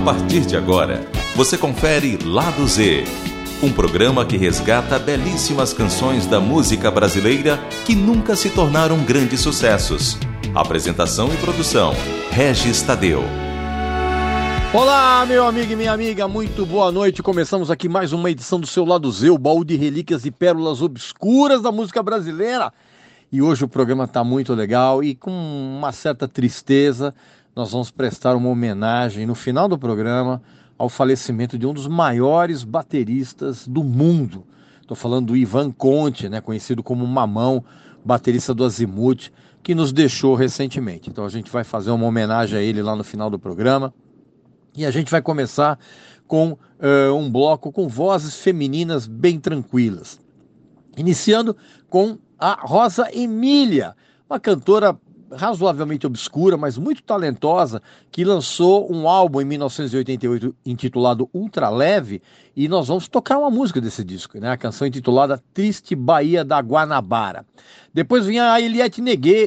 partir de agora, você confere Lado Z, um programa que resgata belíssimas canções da música brasileira que nunca se tornaram grandes sucessos. Apresentação e produção, Regis Tadeu. Olá, meu amigo e minha amiga, muito boa noite. Começamos aqui mais uma edição do seu Lado Z, o baú de relíquias e pérolas obscuras da música brasileira. E hoje o programa está muito legal e com uma certa tristeza nós vamos prestar uma homenagem no final do programa ao falecimento de um dos maiores bateristas do mundo. Estou falando do Ivan Conte, conhecido como Mamão, baterista do Azimuth, que nos deixou recentemente. Então a gente vai fazer uma homenagem a ele lá no final do programa. E a gente vai começar com um bloco com vozes femininas bem tranquilas. Iniciando com a Rosa Emília, uma cantora razoavelmente obscura, mas muito talentosa, que lançou um álbum em 1988 intitulado Ultra Leve, e nós vamos tocar uma música desse disco, a canção intitulada Triste Baía da Guanabara. Depois vem a Eliette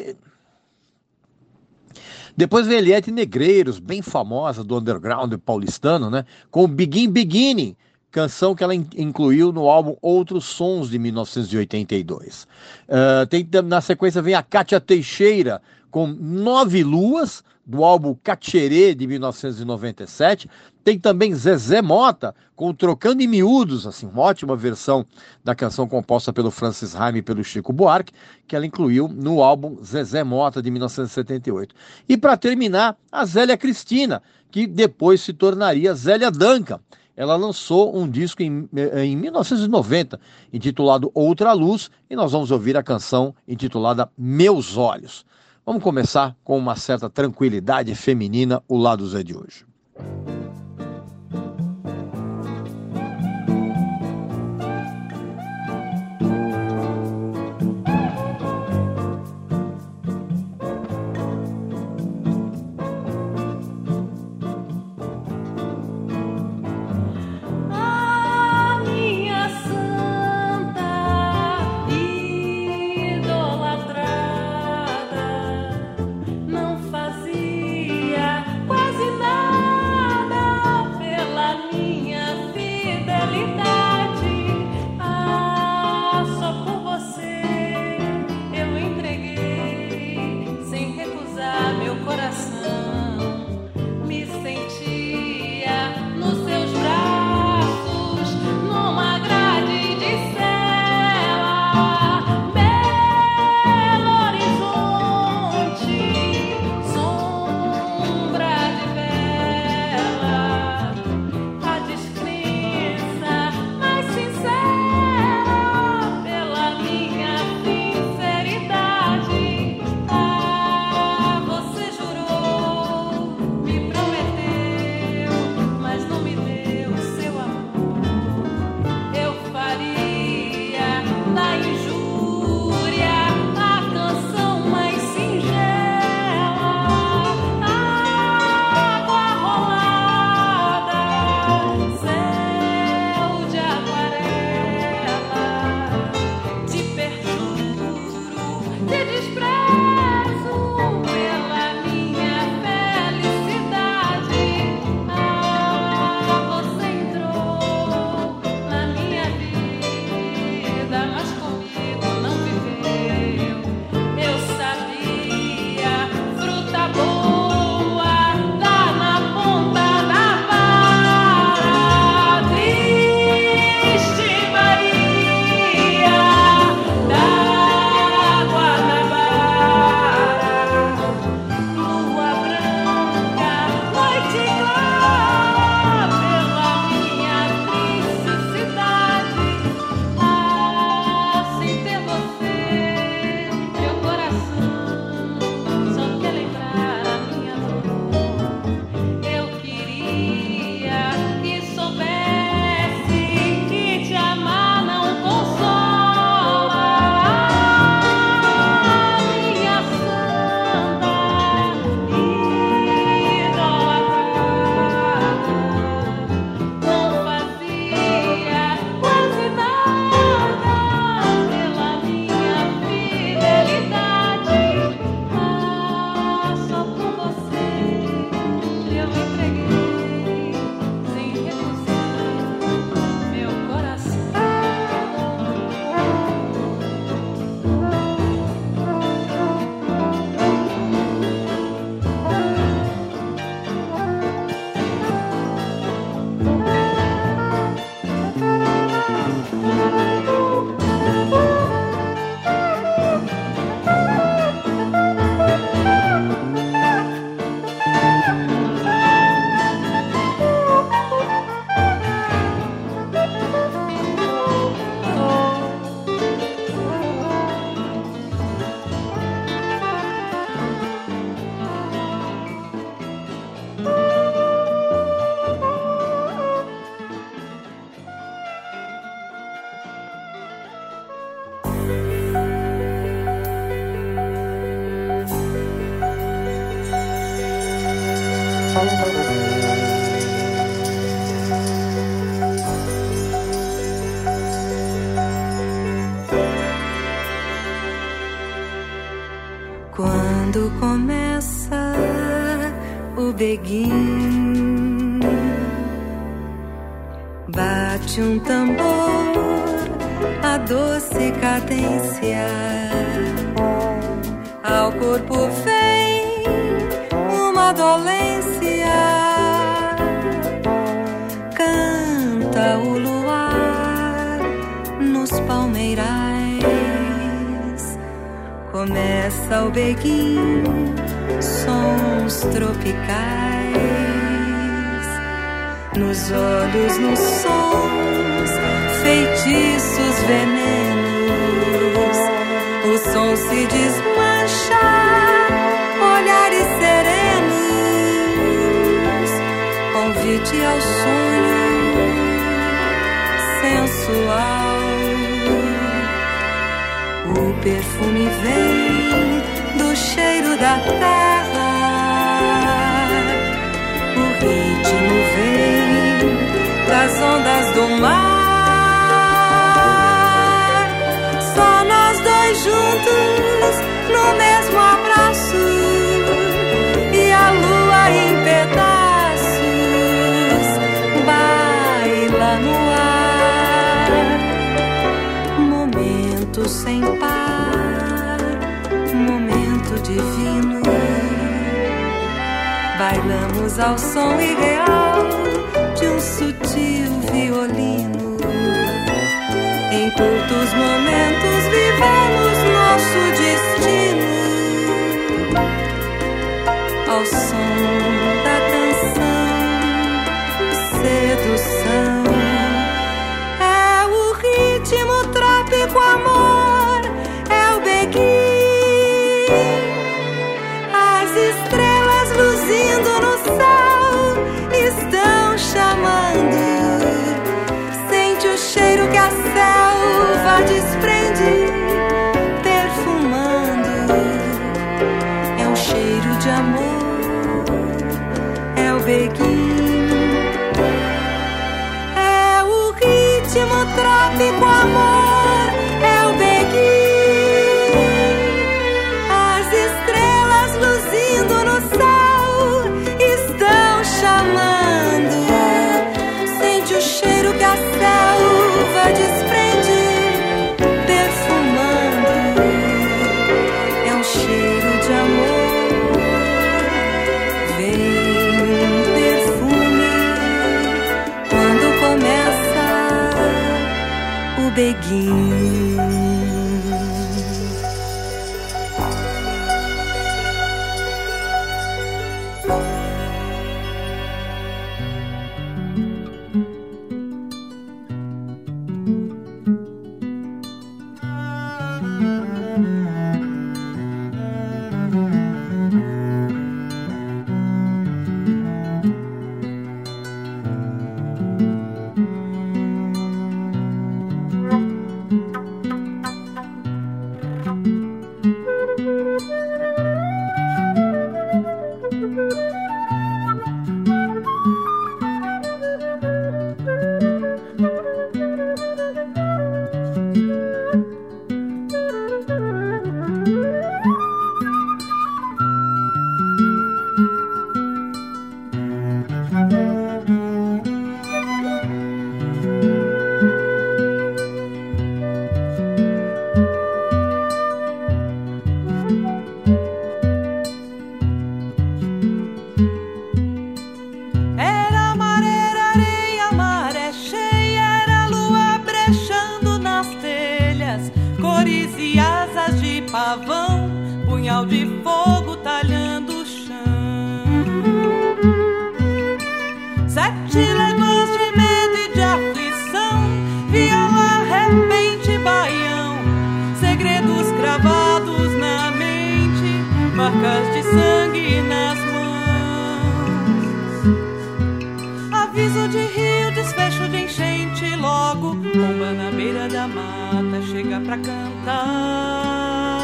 Negreiros, bem famosa do underground paulistano, com Begin Beginning, canção que ela incluiu no álbum Outros Sons de 1982. Na sequência vem a Kátia Teixeira com 9 Luas, do álbum Cacherê de 1997. Tem também Zezé Mota com Trocando em Miúdos, assim, uma ótima versão da canção composta pelo Francis Haime e pelo Chico Buarque, que ela incluiu no álbum Zezé Mota de 1978. E para terminar, a Zélia Cristina, que depois se tornaria Zélia Duncan. Ela lançou um disco em 1990, intitulado Outra Luz, e nós vamos ouvir a canção intitulada Meus Olhos. Vamos começar com uma certa tranquilidade feminina, o Lado Zé de hoje. Não fazia quase nada. Quando começa o beguim, bate um tambor, a doce cadência, ao corpo vem uma dolência, canta o luar nos palmeirais. Começa o beguim, sons tropicais, nos olhos, nos sons, feitiços, venenos, o som se desmancha, olhares serenos, convite ao sonho sensual. O perfume vem do cheiro da terra, o ritmo vem das ondas do mar. Só nós dois juntos no mesmo abraço, e a lua em pedaços baila no ar. Momento sem par, momento divino, bailamos ao som ideal de um sutil violino. Em curtos momentos vivemos nosso destino, ao som da canção, sedução. É o ritmo trópico, amor, é o beguim. As estrelas luzindo no céu estão chamando. Sente o cheiro que a selva desprende, perfumando. É um cheiro de amor, é o beguim. É o ritmo trópico, amor, é o beguim. As estrelas luzindo no céu estão chamando. Sente o cheiro que a selva desprende, perfumando. É um cheiro de amor. Vem um perfume quando começa o beguim.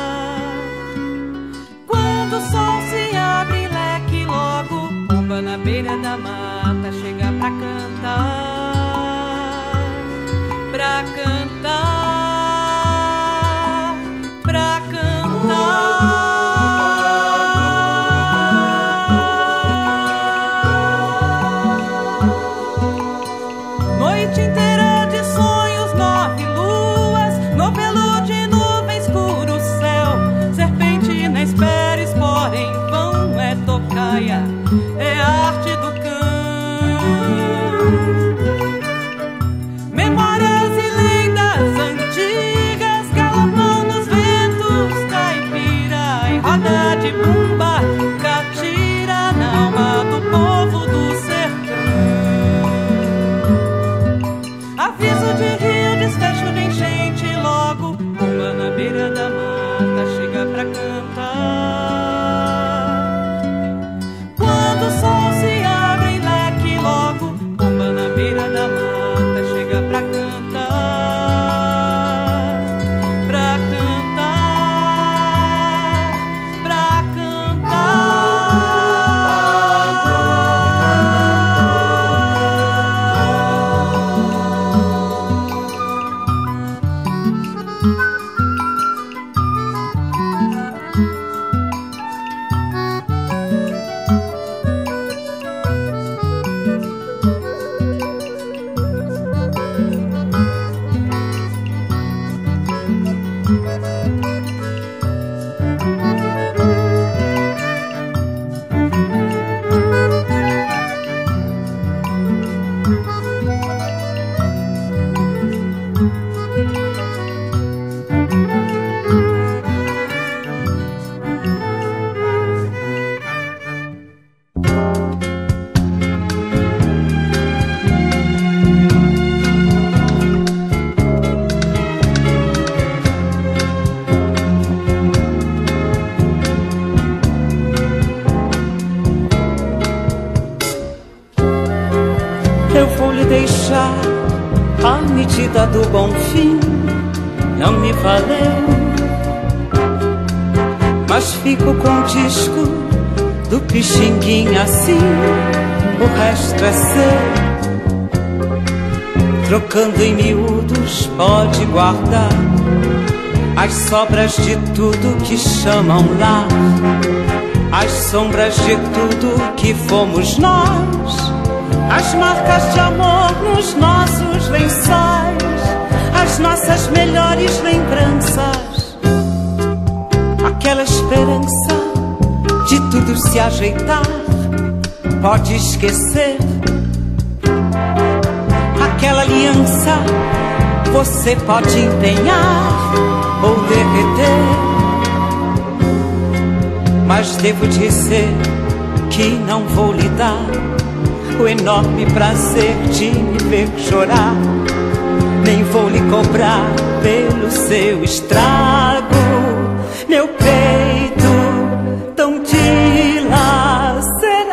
Na medida do bom fim não me valeu, mas fico com o disco do Pixinguinha, assim o resto é seu. Trocando em miúdos pode guardar as sobras de tudo que chamam lar, as sombras de tudo que fomos nós, as marcas de amor nos nossos lençóis, as nossas melhores lembranças, aquela esperança de tudo se ajeitar, pode esquecer. Aquela aliança você pode empenhar ou derreter, mas devo dizer que não vou lhe dar o enorme prazer de me ver chorar, nem vou lhe cobrar pelo seu estrago. Meu peito tão dilacerado,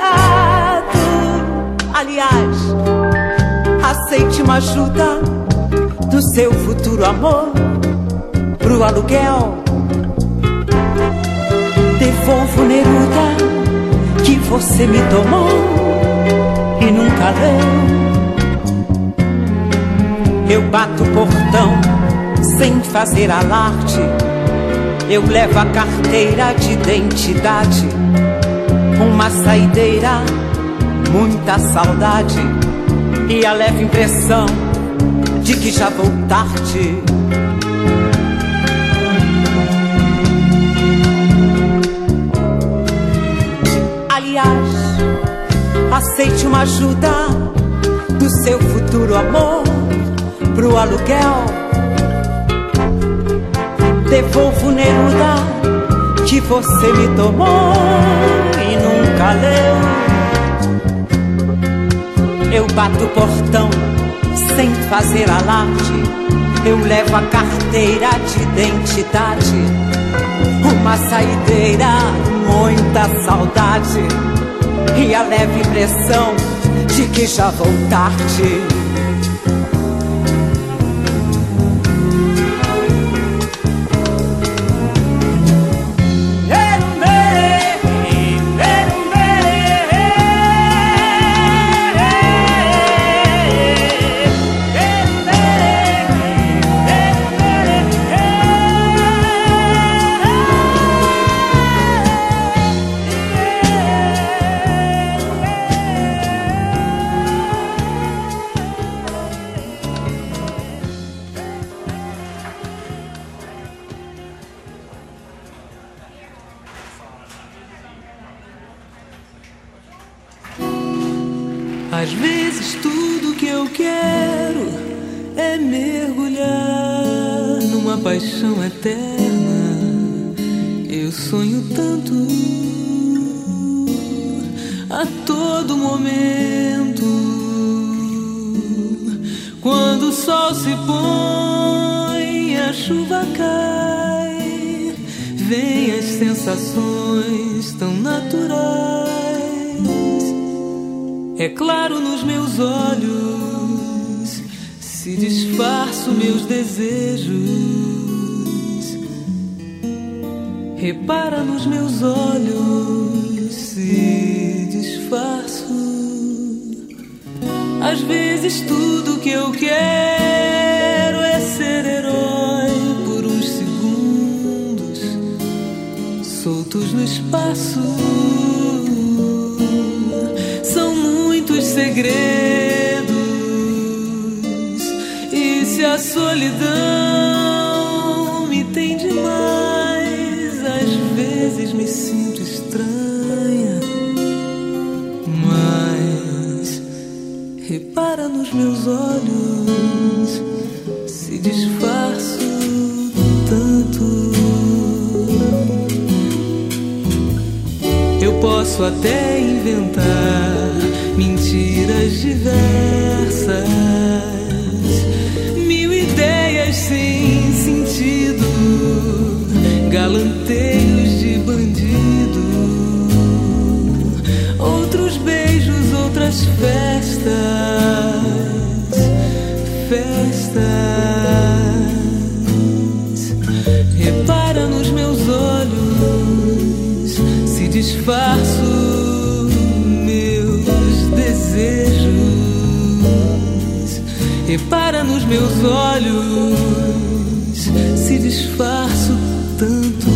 aliás, aceite uma ajuda do seu futuro amor pro aluguel. Devolvo Neruda que você me tomou e nunca leu. Eu bato o portão sem fazer alarde, eu levo a carteira de identidade, uma saideira, muita saudade e a leve impressão de que já vou tarde. Aliás, aceite uma ajuda do seu futuro amor pro aluguel. Devolvo Neruda que você me tomou e nunca leu. Eu bato o portão sem fazer alarde, eu levo a carteira de identidade, uma saideira, muita saudade e a leve impressão de que já vou tarde. Às vezes tudo que eu quero é mergulhar numa paixão eterna. Eu sonho tanto a todo momento. Quando o sol se põe, a chuva cai, vem as sensações tão naturais. É claro, nos meus olhos se disfarçam meus desejos. Repara, nos meus olhos se disfarçam. Às vezes tudo que eu quero é ser herói por uns segundos, soltos no espaço. Segredos, e se a solidão me tem demais, às vezes me sinto estranha, mas repara, nos meus olhos se disfarço tanto. Eu posso até inventar mentiras diversas, mil ideias sem sentido, galanteios de bandido, outros beijos, outras festas, festas. disfarço meus desejos, repara nos meus olhos, se disfarço tanto.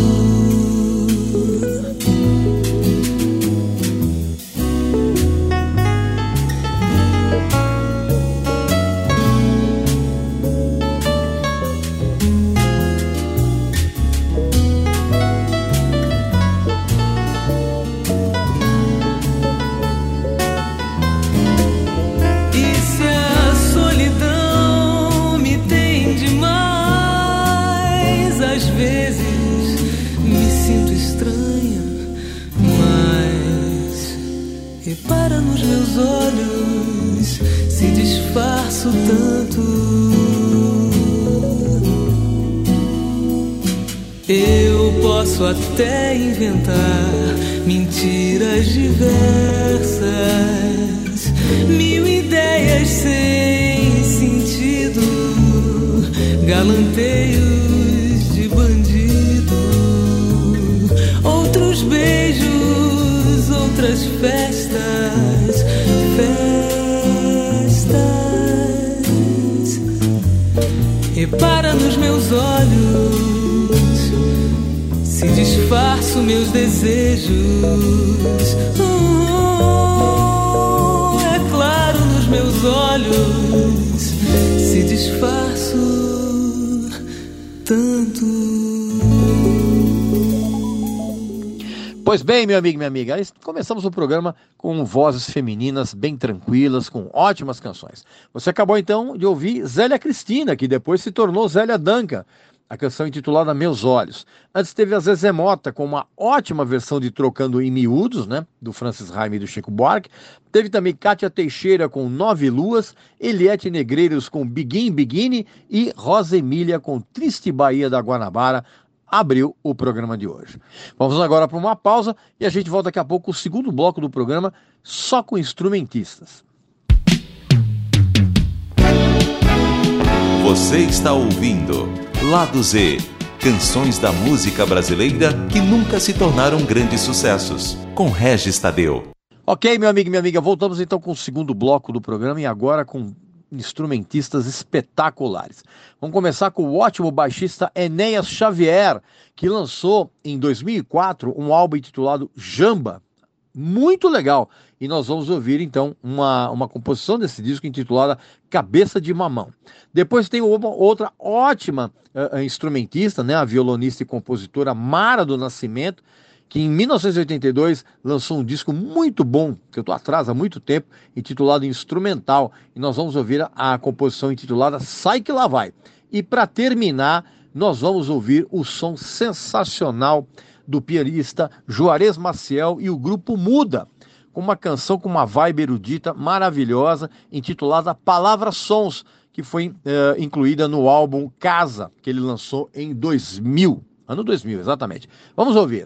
Repara nos meus olhos, se disfarço tanto. Eu posso até inventar mentiras diversas, mil ideias sem sentido, galanteios de bandido, outros beijos, outras festas, repara nos meus olhos, se disfarço meus desejos. É claro nos meus olhos, se disfarço tanto. Pois bem, meu amigo e minha amiga, começamos o programa com vozes femininas bem tranquilas, com ótimas canções. Você acabou então de ouvir Zélia Cristina, que depois se tornou Zélia Duncan, a canção intitulada Meus Olhos. Antes teve a Zezé Mota com uma ótima versão de Trocando em Miúdos, né, do Francis Raime e do Chico Buarque. Teve também Kátia Teixeira com Nove Luas, Eliette Negreiros com Biguine e Rosa Emília com Triste Bahia da Guanabara. Abriu o programa de hoje. Vamos agora para uma pausa e a gente volta daqui a pouco com o segundo bloco do programa, só com instrumentistas. Você está ouvindo Lado Z, canções da música brasileira que nunca se tornaram grandes sucessos, com Regis Tadeu. Ok, meu amigo e minha amiga, voltamos então com o segundo bloco do programa e agora com instrumentistas espetaculares. Vamos começar com o ótimo baixista Enéas Xavier, que lançou em 2004 um álbum intitulado Jamba, muito legal, e nós vamos ouvir então uma composição desse disco intitulada Cabeça de Mamão. Depois tem outra ótima instrumentista, né, a violonista e compositora Mara do Nascimento, que em 1982 lançou um disco muito bom, que eu estou atrás há muito tempo, intitulado Instrumental, e nós vamos ouvir a composição intitulada Sai Que Lá Vai. E para terminar, nós vamos ouvir o som sensacional do pianista Juarez Maciel e o grupo Muda, com uma canção com uma vibe erudita maravilhosa, intitulada Palavras Sons, que foi incluída no álbum Casa, que ele lançou em 2000, ano 2000, exatamente. Vamos ouvir.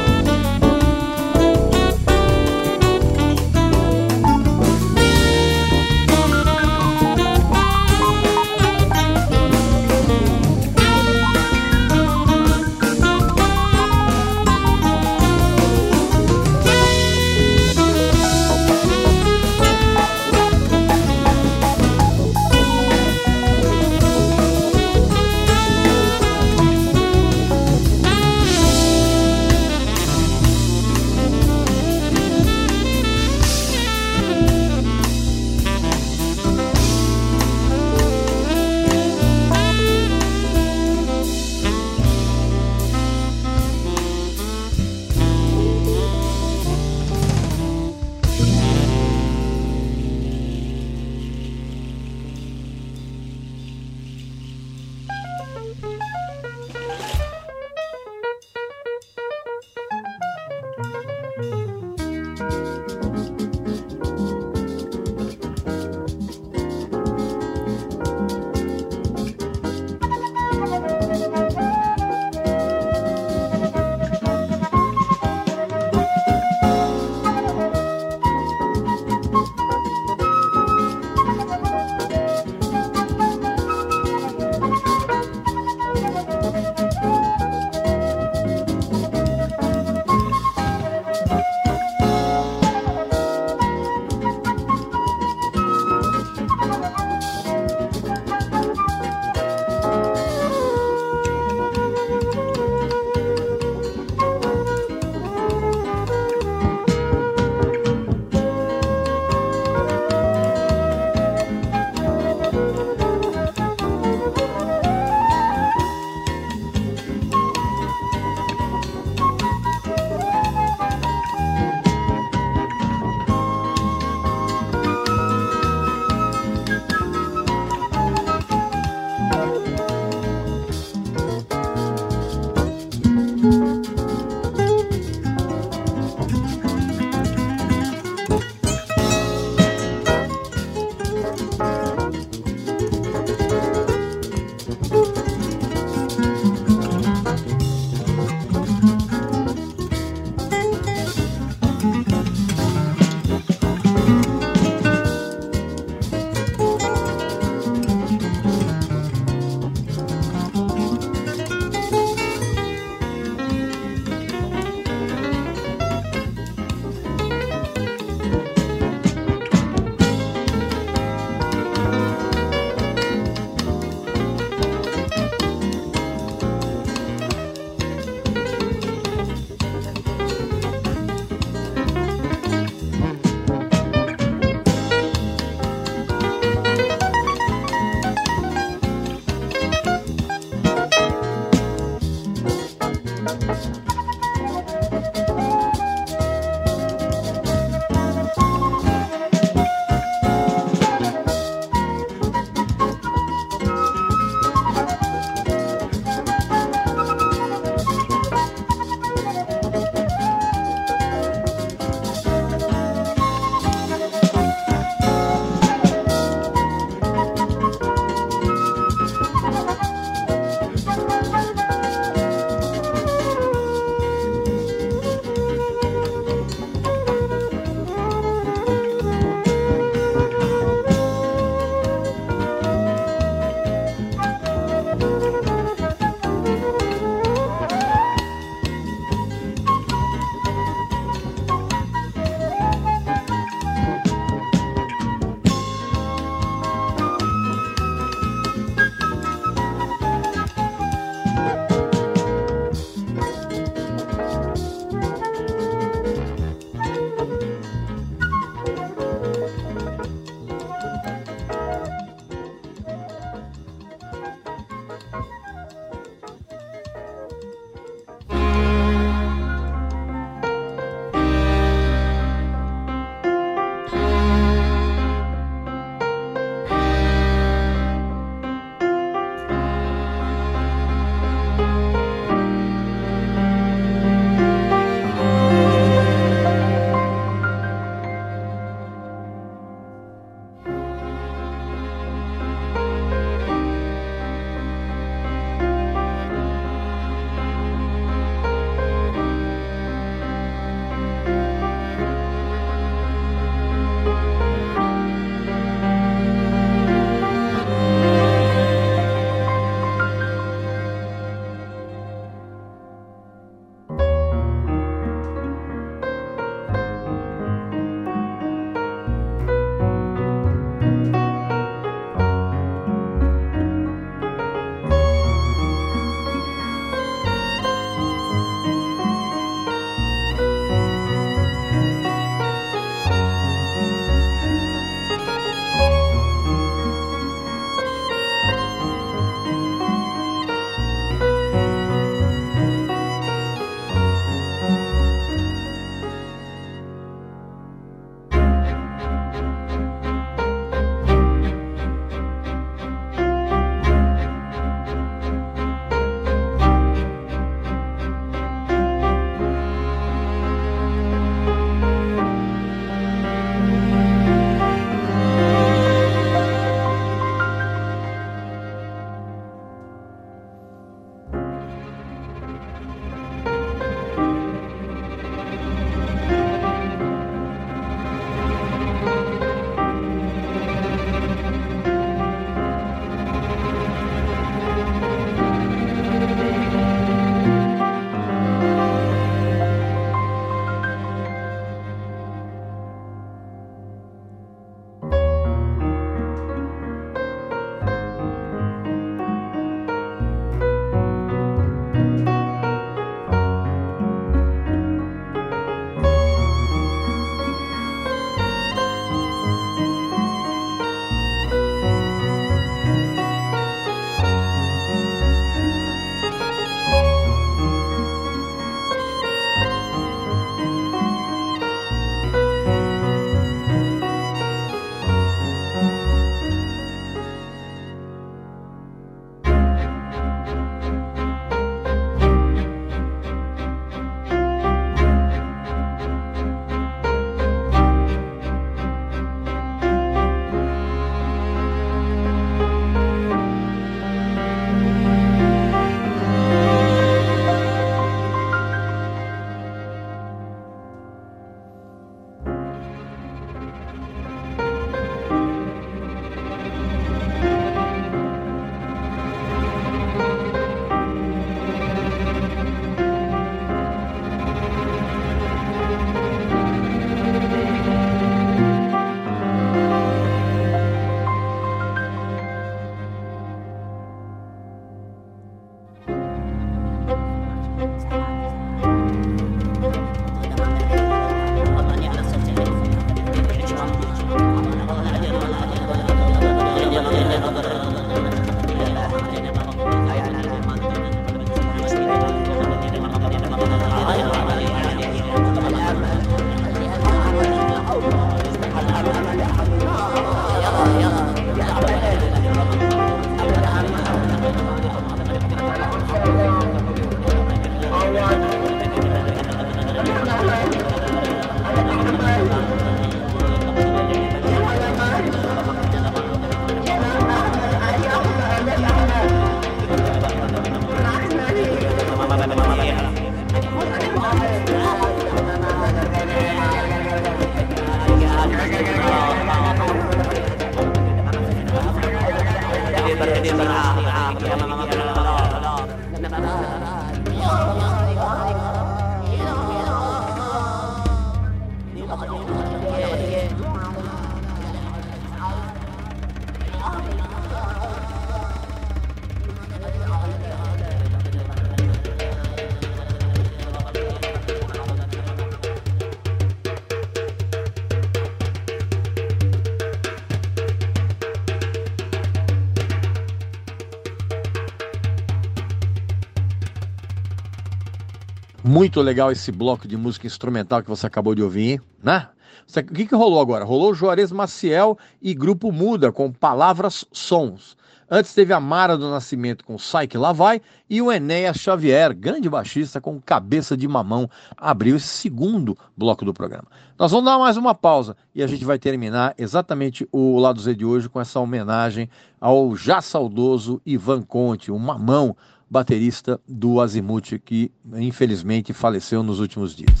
Muito legal esse bloco de música instrumental que você acabou de ouvir, né? O que rolou agora? Rolou Juarez Maciel e Grupo Muda com Palavras Sons. Antes teve a Mara do Nascimento com Sai Que Lá Vai e o Enéas Xavier, grande baixista, com Cabeça de Mamão, abriu esse segundo bloco do programa. Nós vamos dar mais uma pausa e a gente vai terminar exatamente o Lado Z de hoje com essa homenagem ao já saudoso Ivan Conte, o Mamão, baterista do Azimuth, que infelizmente faleceu nos últimos dias.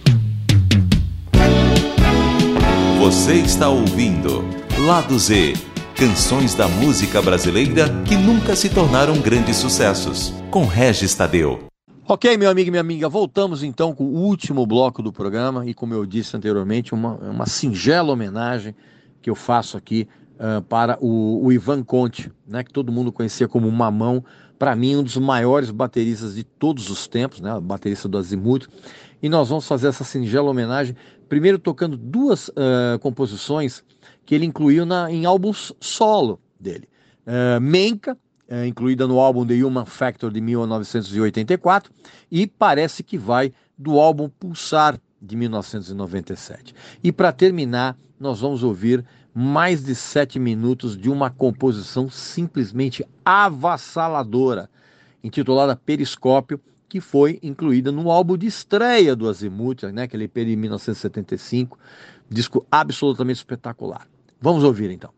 Você está ouvindo Lado Z, canções da música brasileira que nunca se tornaram grandes sucessos, com Regis Tadeu. Ok, meu amigo e minha amiga, voltamos então com o último bloco do programa e, como eu disse anteriormente, uma singela homenagem que eu faço aqui para o Ivan Conte, né, que todo mundo conhecia como Mamão. Para mim, um dos maiores bateristas de todos os tempos, né? Baterista do Azimuth. E nós vamos fazer essa singela homenagem, primeiro tocando duas composições que ele incluiu em álbuns solo dele. Menka, incluída no álbum The Human Factor de 1984, e Parece Que Vai, do álbum Pulsar de 1997. E para terminar, nós vamos ouvir mais de 7 minutos de uma composição simplesmente avassaladora, intitulada Periscópio, que foi incluída no álbum de estreia do Azimuth, né, aquele EP de 1975, disco absolutamente espetacular. Vamos ouvir então.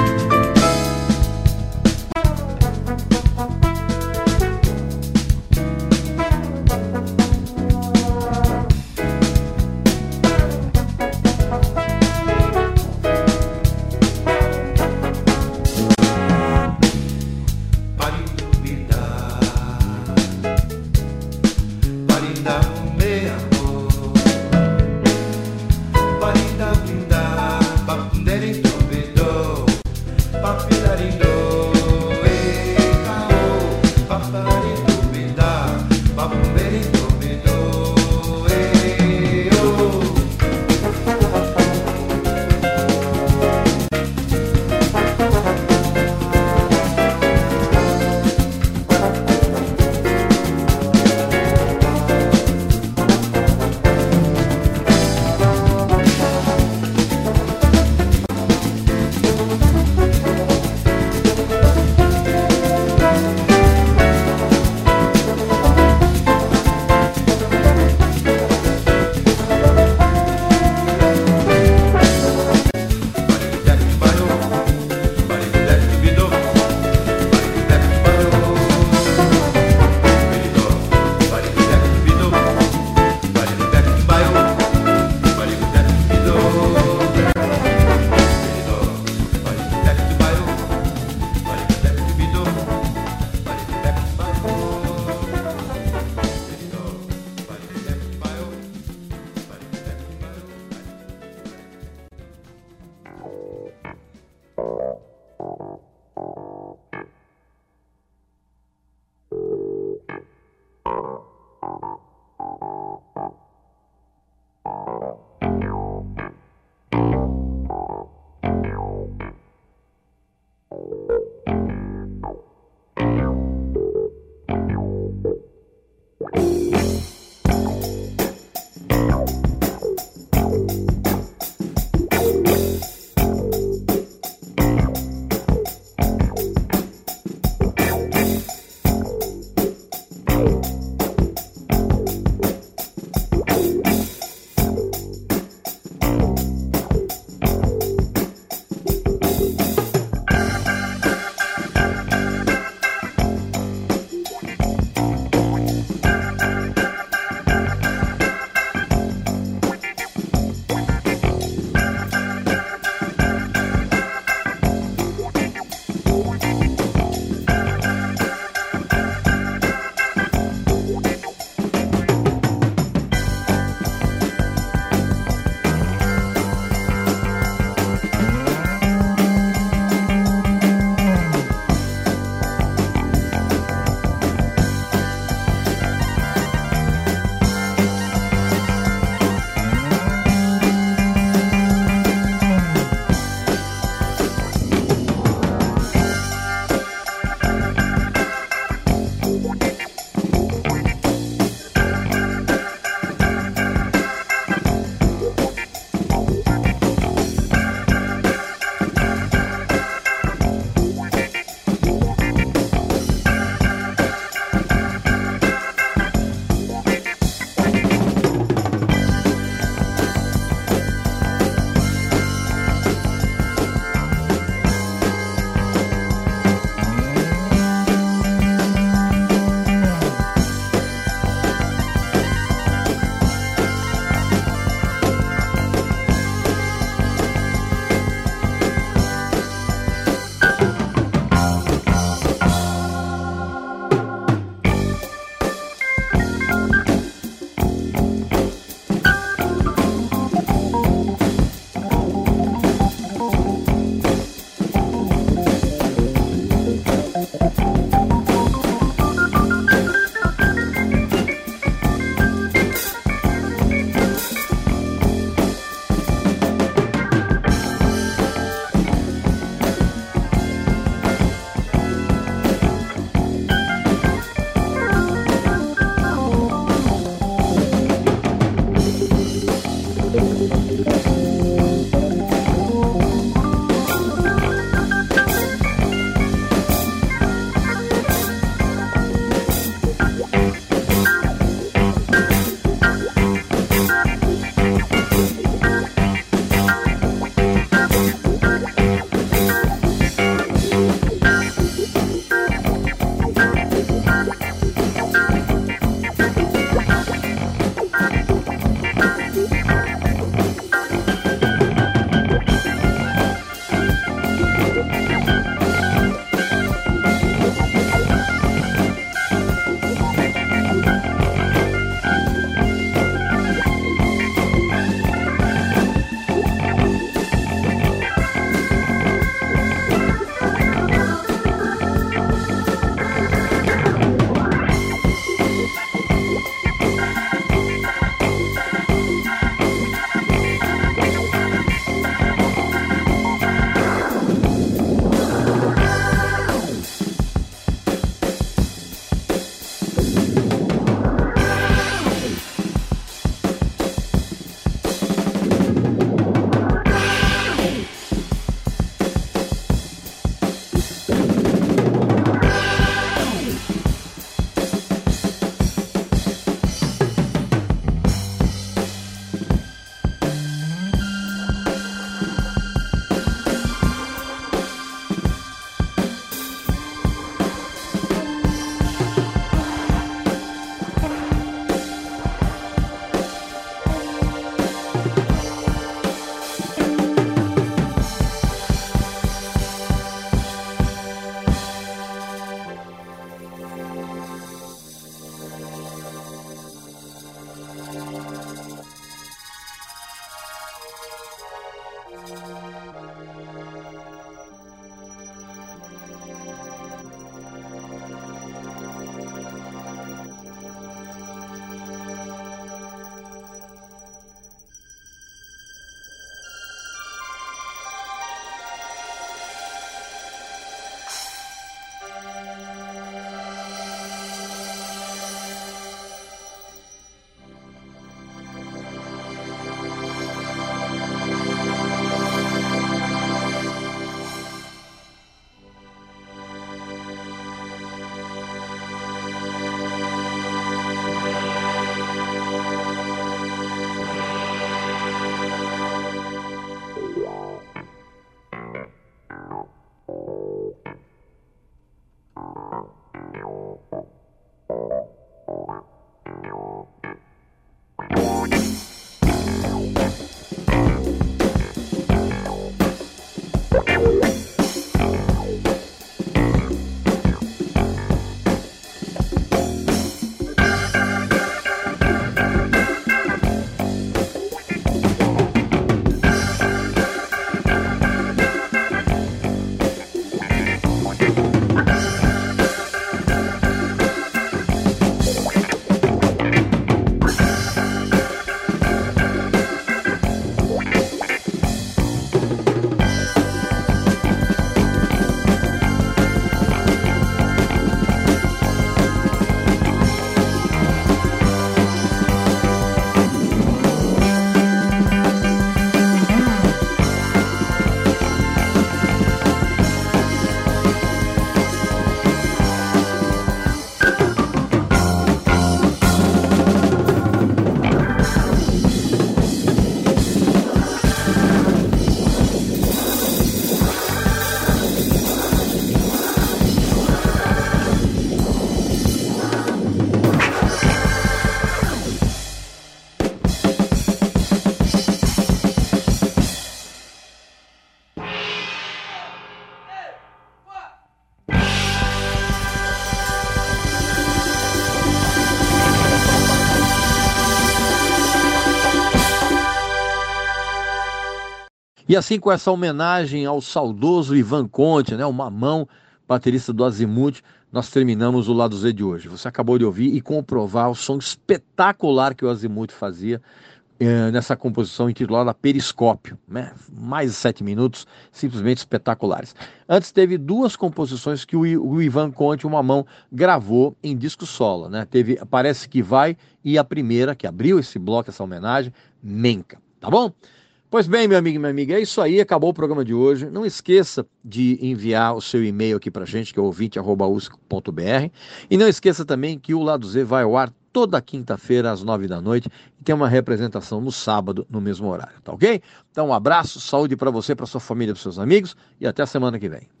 E assim, com essa homenagem ao saudoso Ivan Conte, né, o Mamão, baterista do Azimuth, nós terminamos o Lado Z de hoje. Você acabou de ouvir e comprovar o som espetacular que o Azimuth fazia nessa composição intitulada Periscópio, né? Mais de 7 minutos, simplesmente espetaculares. Antes teve 2 composições que o Ivan Conte, o Mamão, gravou em disco solo, né? Teve Parece Que Vai e a primeira, que abriu esse bloco, essa homenagem, Menca, tá bom? Pois bem, meu amigo e minha amiga, é isso aí, acabou o programa de hoje. Não esqueça de enviar o seu e-mail aqui pra gente, que é ouvinte@usc.br, e não esqueça também que o Lado Z vai ao ar toda quinta-feira às 9 da noite e tem uma representação no sábado no mesmo horário, tá ok? Então um abraço, saúde para você, para sua família, para seus amigos e até a semana que vem.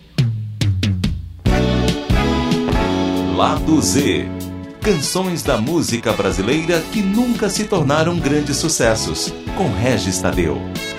Lado Z. Canções da música brasileira que nunca se tornaram grandes sucessos, com Regis Tadeu.